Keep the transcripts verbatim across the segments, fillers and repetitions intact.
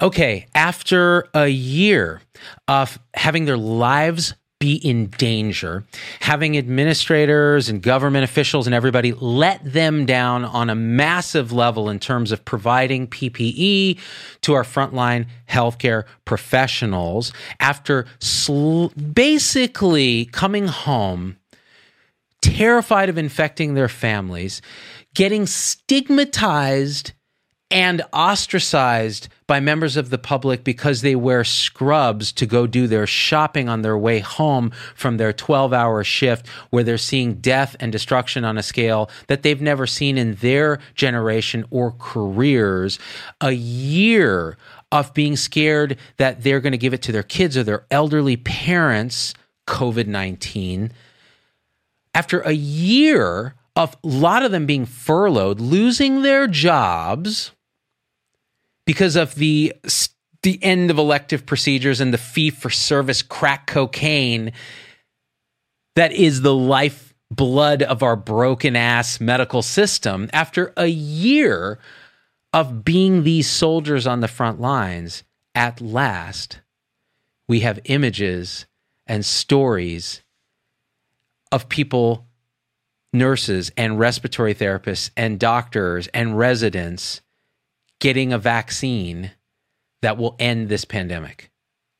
Okay, after a year of having their lives be in danger, having administrators and government officials and everybody let them down on a massive level in terms of providing P P E to our frontline healthcare professionals, after sl- basically coming home terrified of infecting their families, getting stigmatized and ostracized by members of the public because they wear scrubs to go do their shopping on their way home from their twelve-hour shift, where they're seeing death and destruction on a scale that they've never seen in their generation or careers. A year of being scared that they're going to give it to their kids or their elderly parents, COVID nineteen. After a year of a lot of them being furloughed, losing their jobs because of the the end of elective procedures and the fee-for-service crack cocaine that is the lifeblood of our broken-ass medical system, after a year of being these soldiers on the front lines, at last, we have images and stories of people, nurses and respiratory therapists and doctors and residents getting a vaccine that will end this pandemic.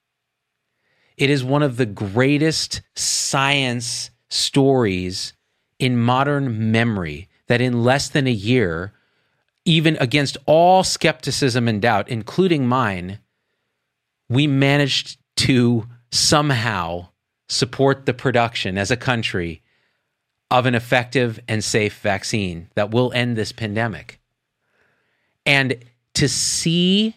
It is one of the greatest science stories in modern memory that in less than a year, even against all skepticism and doubt, including mine, we managed to somehow support the production as a country of an effective and safe vaccine that will end this pandemic. And to see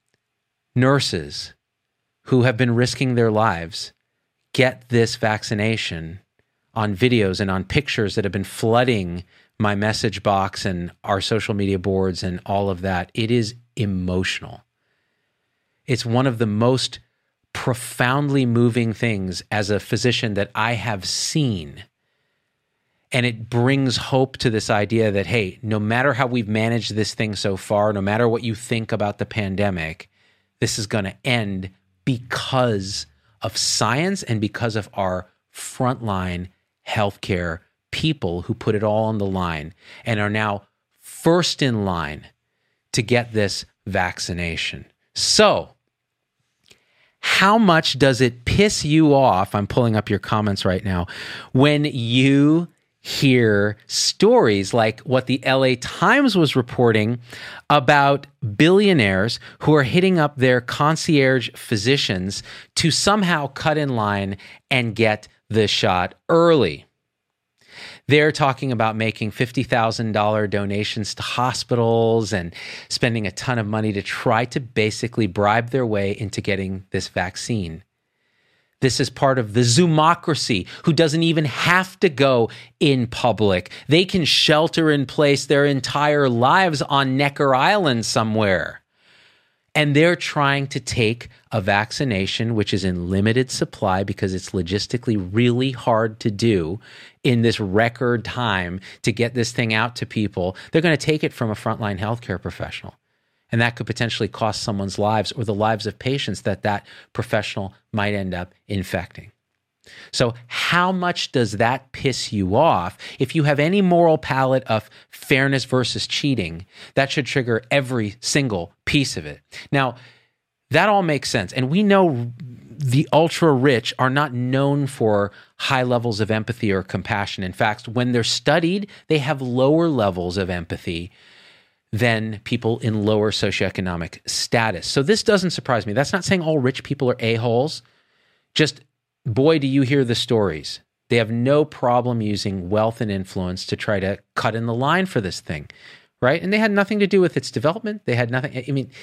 nurses who have been risking their lives get this vaccination on videos and on pictures that have been flooding my message box and our social media boards and all of that, it is emotional. It's one of the most profoundly moving things as a physician that I have seen. And it brings hope to this idea that, hey, no matter how we've managed this thing so far, no matter what you think about the pandemic, this is going to end because of science and because of our frontline healthcare people who put it all on the line and are now first in line to get this vaccination. So, how much does it piss you off? I'm pulling up your comments right now. When you hear stories like what the L A Times was reporting about billionaires who are hitting up their concierge physicians to somehow cut in line and get the shot early. They're talking about making fifty thousand dollars donations to hospitals and spending a ton of money to try to basically bribe their way into getting this vaccine. This is part of the Zoomocracy, who doesn't even have to go in public. They can shelter in place their entire lives on Necker Island somewhere. And they're trying to take a vaccination, which is in limited supply because it's logistically really hard to do in this record time to get this thing out to people. They're going to take it from a frontline healthcare professional. And that could potentially cost someone's lives or the lives of patients that that professional might end up infecting. So how much does that piss you off? If you have any moral palate of fairness versus cheating, that should trigger every single piece of it. Now, that all makes sense. And we know the ultra rich are not known for high levels of empathy or compassion. In fact, when they're studied, they have lower levels of empathy than people in lower socioeconomic status. So this doesn't surprise me. That's not saying all rich people are a-holes. Just, boy, do you hear the stories. They have no problem using wealth and influence to try to cut in the line for this thing, right? And they had nothing to do with its development. They had nothing, I mean,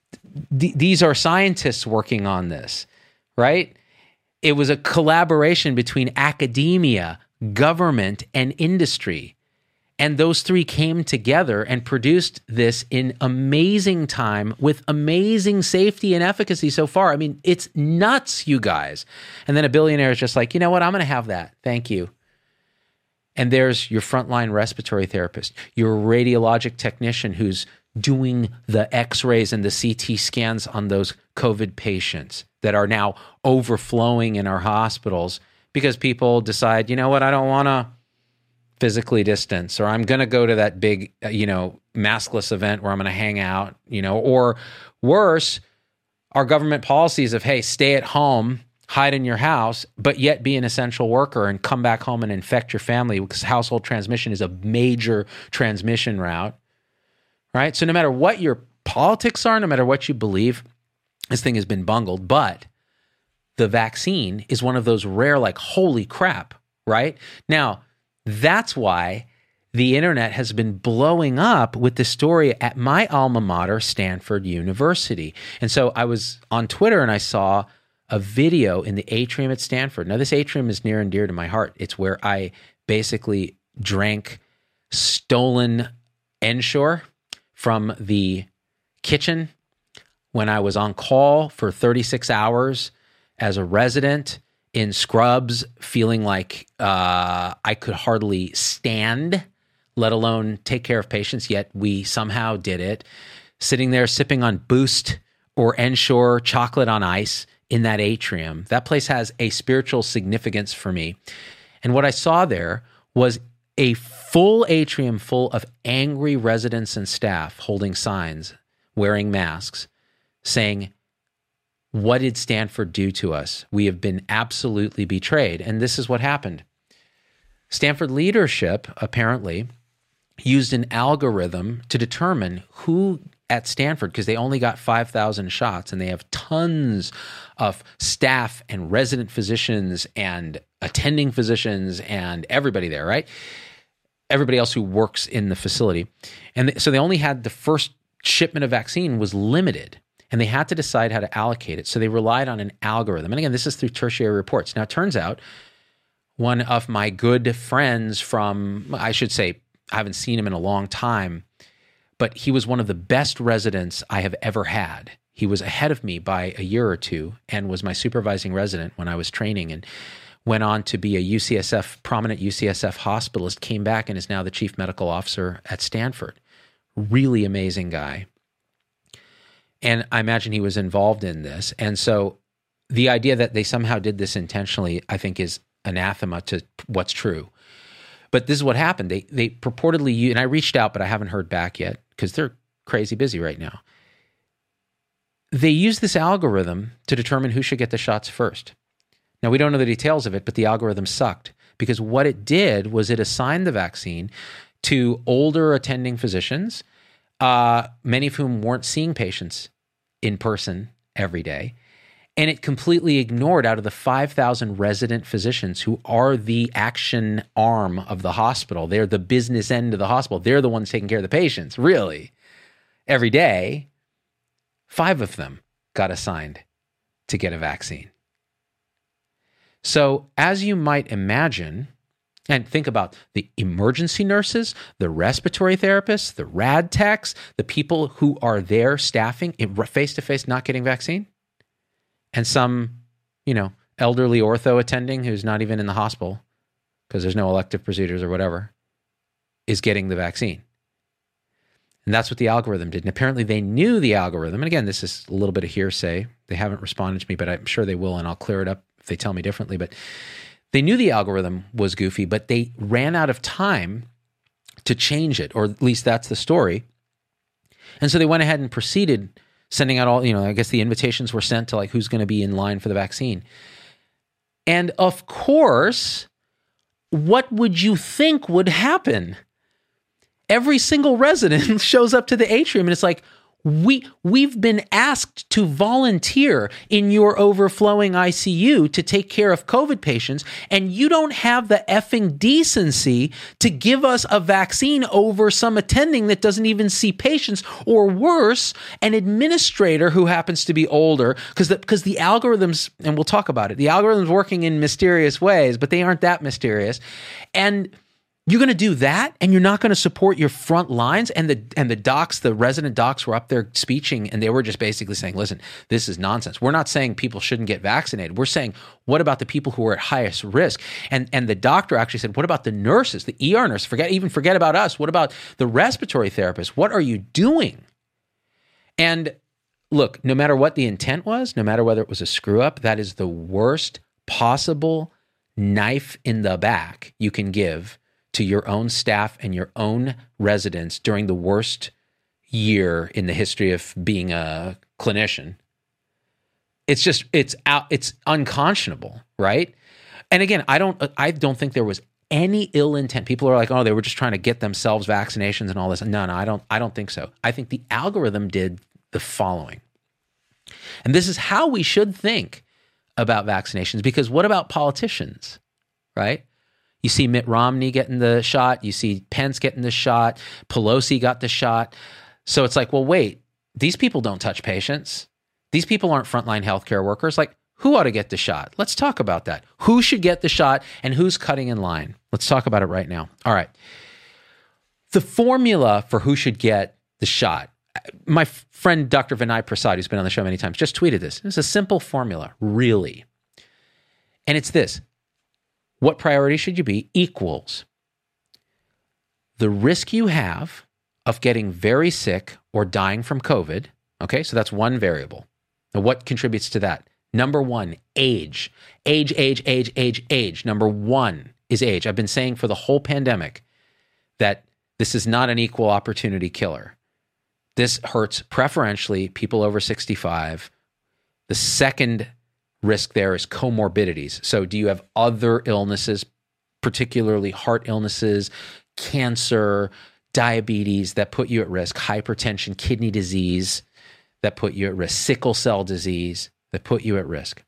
th- these are scientists working on this, right? It was a collaboration between academia, government, and industry. And those three came together and produced this in amazing time with amazing safety and efficacy so far. I mean, it's nuts, you guys. And then a billionaire is just like, you know what? I'm going to have that. Thank you. And there's your frontline respiratory therapist, your radiologic technician who's doing the x-rays and the C T scans on those COVID patients that are now overflowing in our hospitals because people decide, you know what, I don't want to physically distance, or I'm going to go to that big, you know, maskless event where I'm going to hang out, you know, or worse, our government policies of, hey, stay at home, hide in your house, but yet be an essential worker and come back home and infect your family, because household transmission is a major transmission route, right? So no matter what your politics are, no matter what you believe, this thing has been bungled, but the vaccine is one of those rare, like, holy crap, right? Now, that's why the internet has been blowing up with the story at my alma mater, Stanford University. And so I was on Twitter and I saw a video in the atrium at Stanford. Now, this atrium is near and dear to my heart. It's where I basically drank stolen Ensure from the kitchen when I was on call for thirty-six hours as a resident in scrubs, feeling like uh, I could hardly stand, let alone take care of patients, yet we somehow did it. Sitting there sipping on Boost or Ensure chocolate on ice in that atrium. That place has a spiritual significance for me. And what I saw there was a full atrium full of angry residents and staff holding signs, wearing masks, saying, what did Stanford do to us? We have been absolutely betrayed. And this is what happened. Stanford leadership, apparently, used an algorithm to determine who at Stanford, because they only got five thousand shots and they have tons of staff and resident physicians and attending physicians and everybody there, right? Everybody else who works in the facility. And so they only had the first shipment of vaccine was limited. And they had to decide how to allocate it. So they relied on an algorithm. And again, this is through tertiary reports. Now, it turns out one of my good friends from, I should say, I haven't seen him in a long time, but he was one of the best residents I have ever had. He was ahead of me by a year or two and was my supervising resident when I was training, and went on to be a U C S F, prominent U C S F hospitalist, came back and is now the chief medical officer at Stanford. Really amazing guy. And I imagine he was involved in this. And so the idea that they somehow did this intentionally, I think, is anathema to what's true. But this is what happened. They they purportedly, and I reached out, but I haven't heard back yet because they're crazy busy right now. They used this algorithm to determine who should get the shots first. Now, we don't know the details of it, but the algorithm sucked, because what it did was it assigned the vaccine to older attending physicians, Uh, many of whom weren't seeing patients in person every day. And it completely ignored, out of the five thousand resident physicians who are the action arm of the hospital, they're the business end of the hospital, they're the ones taking care of the patients, really. Every day, five of them got assigned to get a vaccine. So, as you might imagine, and think about the emergency nurses, the respiratory therapists, the rad techs, the people who are there staffing face-to-face not getting vaccine, and some, you know, elderly ortho attending who's not even in the hospital because there's no elective procedures or whatever, is getting the vaccine. And that's what the algorithm did. And apparently they knew the algorithm. And again, this is a little bit of hearsay. They haven't responded to me, but I'm sure they will, and I'll clear it up if they tell me differently. But they knew the algorithm was goofy, but they ran out of time to change it, or at least that's the story. And so they went ahead and proceeded sending out all, you know, I guess the invitations were sent to like who's going to be in line for the vaccine. And of course, what would you think would happen? Every single resident shows up to the atrium and it's like, We, we've been asked to volunteer in your overflowing I C U to take care of COVID patients, and you don't have the effing decency to give us a vaccine over some attending that doesn't even see patients, or worse, an administrator who happens to be older, because the, because the algorithms, and we'll talk about it, the algorithms working in mysterious ways, but they aren't that mysterious. And you're going to do that, and you're not going to support your front lines. And the and the docs, the resident docs, were up there speeching, and they were just basically saying, "Listen, this is nonsense. We're not saying people shouldn't get vaccinated. We're saying, what about the people who are at highest risk?" And and the doctor actually said, "What about the nurses, the E R nurses? Forget even forget about us. What about the respiratory therapists? What are you doing?" And look, no matter what the intent was, no matter whether it was a screw up, that is the worst possible knife in the back you can give to your own staff and your own residents during the worst year in the history of being a clinician. It's just, it's out, it's unconscionable, right? And again, I don't, I don't think there was any ill intent. People are like, oh, they were just trying to get themselves vaccinations and all this. No, no, I don't, I don't think so. I think the algorithm did the following. And this is how we should think about vaccinations, because what about politicians, right? You see Mitt Romney getting the shot. You see Pence getting the shot. Pelosi got the shot. So it's like, well, wait, these people don't touch patients. These people aren't frontline healthcare workers. Like, who ought to get the shot? Let's talk about that. Who should get the shot and who's cutting in line? Let's talk about it right now. All right. The formula for who should get the shot. My friend, Doctor Vinay Prasad, who's been on the show many times, just tweeted this. It's a simple formula, really. And it's this. What priority should you be? Equals the risk you have of getting very sick or dying from COVID. Okay, so that's one variable. Now, what contributes to that? Number one, age. Age, age, age, age, age. Number one is age. I've been saying for the whole pandemic that this is not an equal opportunity killer. This hurts preferentially people over sixty-five. The second risk there is comorbidities. So do you have other illnesses, particularly heart illnesses, cancer, diabetes that put you at risk, hypertension, kidney disease that put you at risk, sickle cell disease that put you at risk?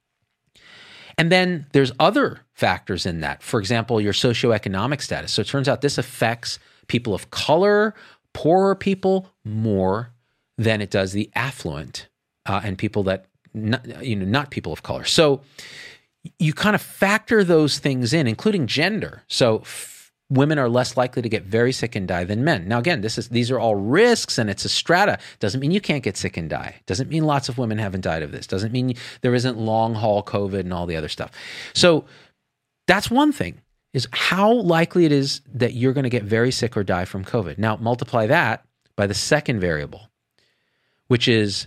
And then there's other factors in that. For example, your socioeconomic status. So it turns out this affects people of color, poorer people more than it does the affluent uh, and people that, not, you know, not people of color. So you kind of factor those things in, including gender. So f- women are less likely to get very sick and die than men. Now, again, this is these are all risks, and it's a strata. Doesn't mean you can't get sick and die. Doesn't mean lots of women haven't died of this. Doesn't mean there isn't long haul COVID and all the other stuff. So that's one thing, is how likely it is that you're going to get very sick or die from COVID. Now, multiply that by the second variable, which is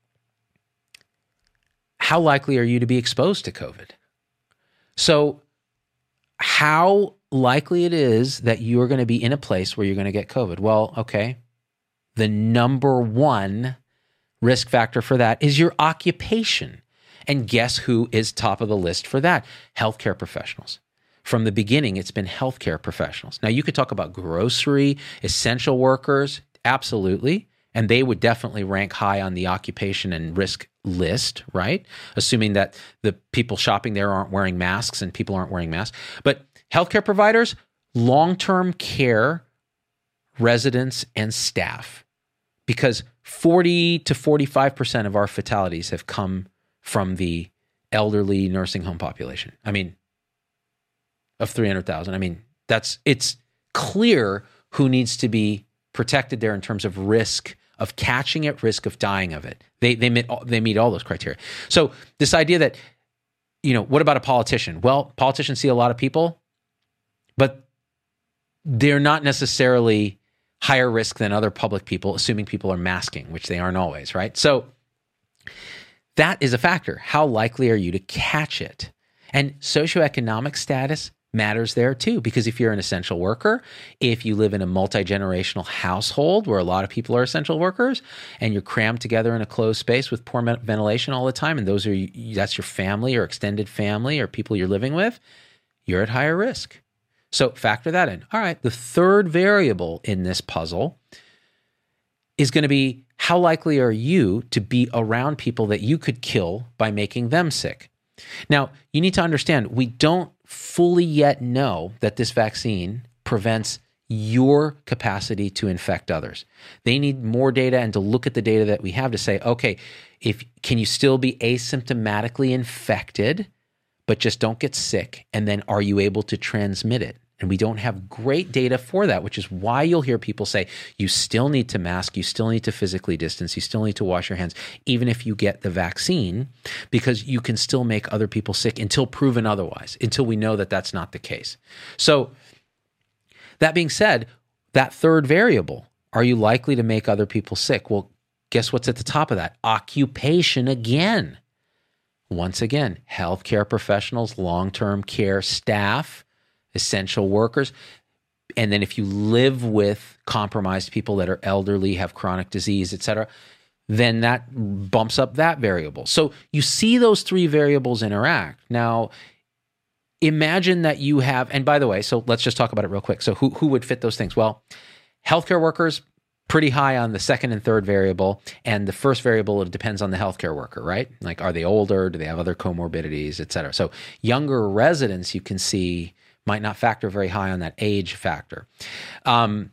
how likely are you to be exposed to COVID? So how likely it is that you're going to be in a place where you're going to get COVID? Well, okay, the number one risk factor for that is your occupation. And guess who is top of the list for that? Healthcare professionals. From the beginning, it's been healthcare professionals. Now, you could talk about grocery, essential workers, absolutely, and they would definitely rank high on the occupation and risk list, right? Assuming that the people shopping there aren't wearing masks and people aren't wearing masks. But healthcare providers, long-term care residents and staff, because forty to forty-five percent of our fatalities have come from the elderly nursing home population. I mean, of three hundred thousand. I mean, that's, it's clear who needs to be protected there in terms of risk of catching it, risk of dying of it. They they meet they meet all those criteria. So this idea that, you know, what about a politician? Well, politicians see a lot of people, but they're not necessarily higher risk than other public people, assuming people are masking, which they aren't always, right? So that is a factor. How likely are you to catch it? And socioeconomic status matters there too, because if you're an essential worker, if you live in a multi-generational household where a lot of people are essential workers and you're crammed together in a closed space with poor ventilation all the time, and those are that's your family or extended family or people you're living with, you're at higher risk. So factor that in. All right, the third variable in this puzzle is going to be how likely are you to be around people that you could kill by making them sick? Now, you need to understand, we don't fully yet know that this vaccine prevents your capacity to infect others. They need more data and to look at the data that we have to say, okay, if can you still be asymptomatically infected, but just don't get sick? And then are you able to transmit it? And we don't have great data for that, which is why you'll hear people say, you still need to mask, you still need to physically distance, you still need to wash your hands, even if you get the vaccine, because you can still make other people sick until proven otherwise, until we know that that's not the case. So that being said, that third variable, are you likely to make other people sick? Well, Guess what's at the top of that? Occupation again. Once again, healthcare professionals, long-term care staff, essential workers. And then if you live with compromised people that are elderly, have chronic disease, et cetera, then that bumps up that variable. So you see those three variables interact. Now, imagine that you have, and by the way, so let's just talk about it real quick. So who, who would fit those things? Well, healthcare workers, pretty high on the second and third variable. And the first variable, it depends on the healthcare worker, right? Like, are they older? Do they have other comorbidities, et cetera? So younger residents, you can see, might not factor very high on that age factor. Um,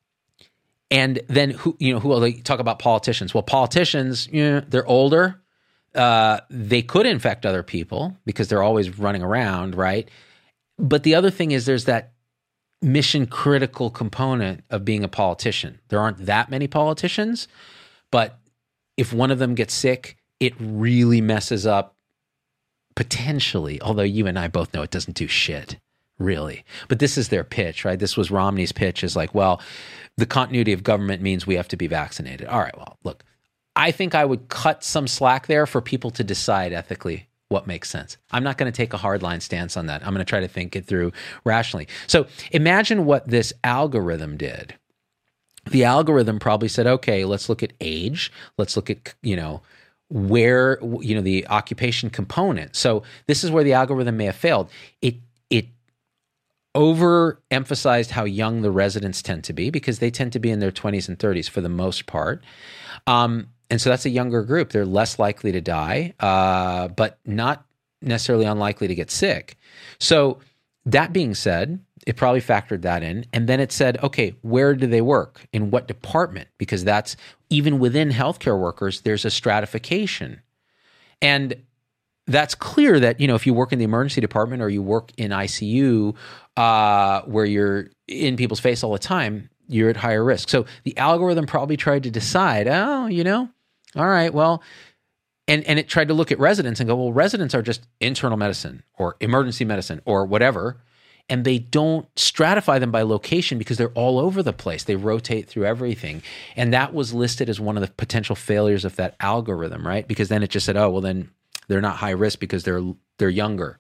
and then who, you know, who will they talk about politicians? Well, politicians, you know, they're older. Uh, they could infect other people because they're always running around, right? But the other thing is there's that mission critical component of being a politician. There aren't that many politicians, but if one of them gets sick, it really messes up potentially, although you and I both know it doesn't do shit, really. But this is their pitch, right? This was Romney's pitch, is like, well, the continuity of government means we have to be vaccinated. All right, well, look, I think I would cut some slack there for people to decide ethically what makes sense. I'm not going to take a hardline stance on that. I'm going to try to think it through rationally. So imagine what this algorithm did. The algorithm probably said, okay, let's look at age. Let's look at, you know, where, you know, the occupation component. So this is where the algorithm may have failed. It, it overemphasized how young the residents tend to be because they tend to be in their twenties and thirties for the most part. Um, And so that's a younger group. They're less likely to die, uh, but not necessarily unlikely to get sick. So that being said, it probably factored that in. And then it said, okay, where do they work? In what department? Because that's, even within healthcare workers, there's a stratification. And that's clear that, you know, if you work in the emergency department or you work in I C U uh, where you're in people's face all the time, you're at higher risk. So the algorithm probably tried to decide, oh, you know, all right, well, and, and it tried to look at residents and go, well, residents are just internal medicine or emergency medicine or whatever. And they don't stratify them by location because they're all over the place. They rotate through everything. And that was listed as one of the potential failures of that algorithm, right? Because then it just said, oh, well, then they're not high risk because they're they're younger.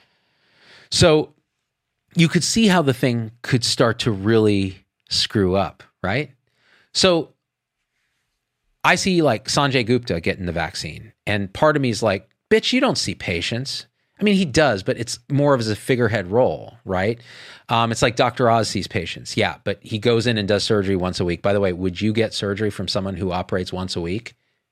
So you could see how the thing could start to really screw up, right? So I see like Sanjay Gupta getting the vaccine, and part of me is like, bitch, you don't see patients. I mean, he does, but it's more of as a figurehead role, right? Um, it's like Doctor Oz sees patients. Yeah, but he goes in and does surgery once a week. By the way, would you get surgery from someone who operates once a week?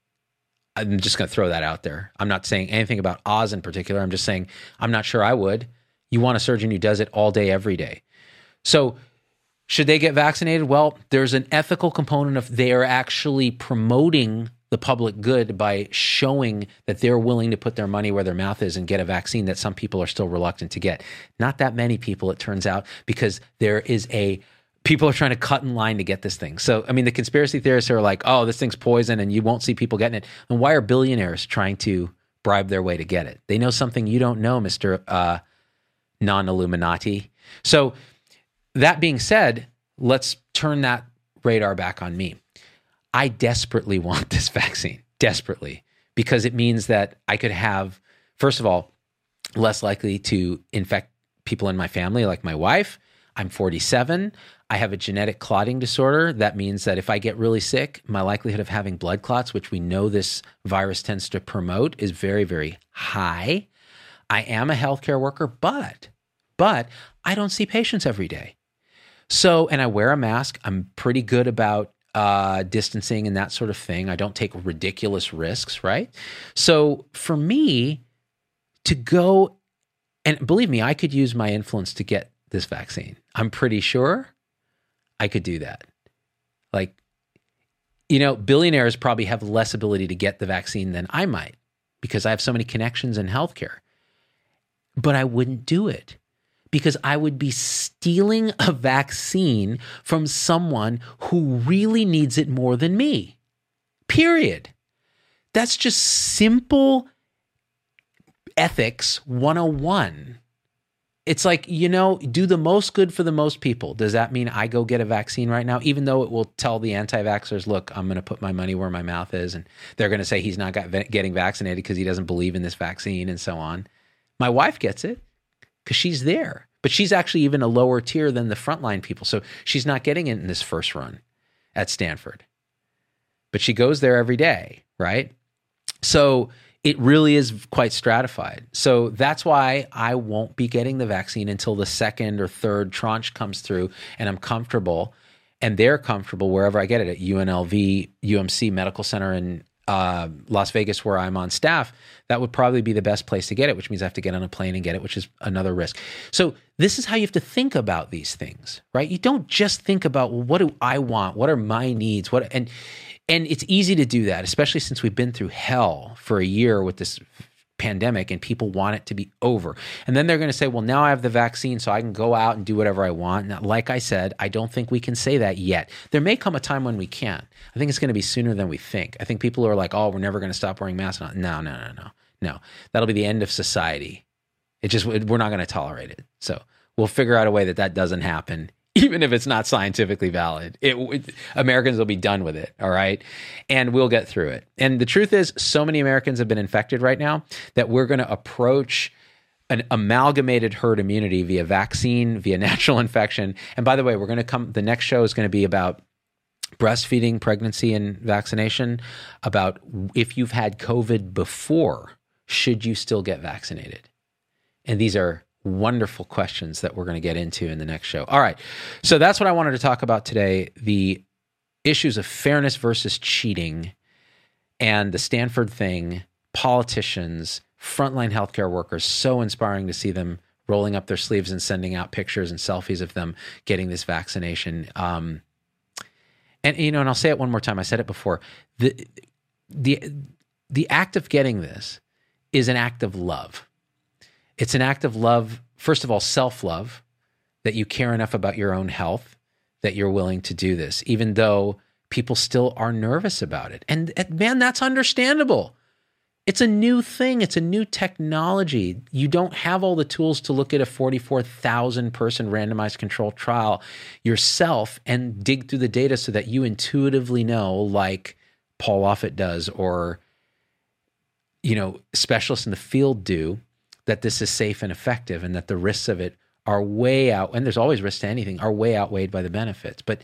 I'm just going to throw that out there. I'm not saying anything about Oz in particular. I'm just saying I'm not sure I would. You want a surgeon who does it all day, every day. So should they get vaccinated? Well, there's an ethical component of they are actually promoting the public good by showing that they're willing to put their money where their mouth is and get a vaccine that some people are still reluctant to get. Not that many people, it turns out, because there is a, people are trying to cut in line to get this thing. So, I mean, the conspiracy theorists are like, oh, this thing's poison and you won't see people getting it. And why are billionaires trying to bribe their way to get it? They know something you don't know, Mister Uh, non-Illuminati. So that being said, let's turn that radar back on me. I desperately want this vaccine, desperately, because it means that I could have, first of all, less likely to infect people in my family, like my wife. I'm forty-seven. I have a genetic clotting disorder. That means that if I get really sick, my likelihood of having blood clots, which we know this virus tends to promote, is very, very high. I am a healthcare worker, but, but I don't see patients every day. So, and I wear a mask. I'm pretty good about uh, distancing and that sort of thing. I don't take ridiculous risks, right? So for me to go, and believe me, I could use my influence to get this vaccine. I'm pretty sure I could do that. Like, you know, billionaires probably have less ability to get the vaccine than I might because I have so many connections in healthcare. But I wouldn't do it because I would be stealing a vaccine from someone who really needs it more than me. Period. That's just simple ethics one oh one. it's like, you know, do the most good for the most people. Does that mean I go get a vaccine right now, even though it will tell the anti-vaxxers, look, I'm going to put my money where my mouth is, and they're going to say he's not got, getting vaccinated because he doesn't believe in this vaccine and so on. My wife gets it because she's there, but she's actually even a lower tier than the frontline people. So she's not getting it in this first run at Stanford, but she goes there every day, right? So it really is quite stratified. So that's why I won't be getting the vaccine until the second or third tranche comes through and I'm comfortable and they're comfortable wherever I get it, at U N L V, U M C Medical Center in uh, Las Vegas, where I'm on staff. That would probably be the best place to get it, which means I have to get on a plane and get it, which is another risk. So this is how you have to think about these things, right? You don't just think about, well, what do I want? What are my needs? What and And it's easy to do that, especially since we've been through hell for a year with this pandemic and people want it to be over. And then they're going to say, well, now I have the vaccine, so I can go out and do whatever I want. Now, like I said, I don't think we can say that yet. There may come a time when we can. I think it's going to be sooner than we think. I think people are like, oh, we're never going to stop wearing masks. No, no, no, no, no. That'll be the end of society. It just, we're not going to tolerate it. So we'll figure out a way that that doesn't happen. Even if it's not scientifically valid, it, it, Americans will be done with it, all right? And we'll get through it. And the truth is, so many Americans have been infected right now that we're going to approach an amalgamated herd immunity via vaccine, via natural infection. And by the way, we're going to come, the next show is going to be about breastfeeding, pregnancy, and vaccination, about if you've had COVID before, should you still get vaccinated? And these are wonderful questions that we're going to get into in the next show. All right. So that's what I wanted to talk about today. The issues of fairness versus cheating and the Stanford thing, politicians, frontline healthcare workers, so inspiring to see them rolling up their sleeves and sending out pictures and selfies of them getting this vaccination. Um, and, you know, and I'll say it one more time. I said it before. The, the, the act of getting this is an act of love. It's an act of love, first of all, self-love, that you care enough about your own health that you're willing to do this, even though people still are nervous about it. And, and man, that's understandable. It's a new thing. It's a new technology. You don't have all the tools to look at a forty-four thousand person randomized controlled trial yourself and dig through the data so that you intuitively know, like Paul Offit does, or, you know, specialists in the field do, that this is safe and effective and that the risks of it are way out, and there's always risks to anything, are way outweighed by the benefits. But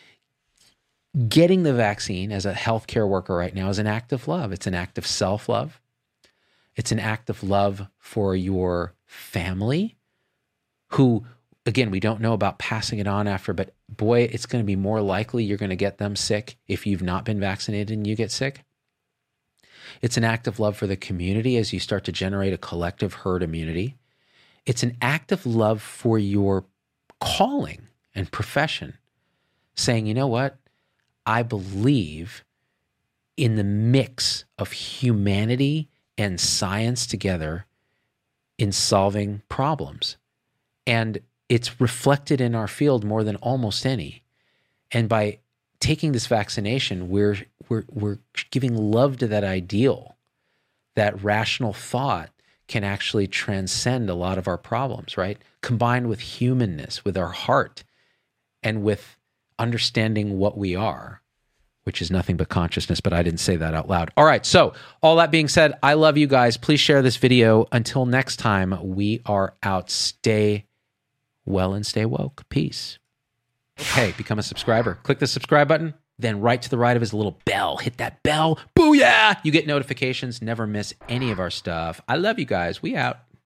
getting the vaccine as a healthcare worker right now is an act of love. It's an act of self-love. It's an act of love for your family, who, again, we don't know about passing it on after, but boy, it's going to be more likely you're going to get them sick if you've not been vaccinated and you get sick. It's an act of love for the community as you start to generate a collective herd immunity. It's an act of love for your calling and profession, saying, you know what? I believe in the mix of humanity and science together in solving problems. And it's reflected in our field more than almost any. And by taking this vaccination, we're we're we're giving love to that ideal, that rational thought can actually transcend a lot of our problems, right? Combined with humanness, with our heart, and with understanding what we are, which is nothing but consciousness, but I didn't say that out loud. All right, so all that being said, I love you guys. Please share this video. Until next time, we are out. Stay well and stay woke. Peace. Hey, become a subscriber. Click the subscribe button. Then right to the right of his little bell. Hit that bell. Booyah! You get notifications. Never miss any of our stuff. I love you guys. We out.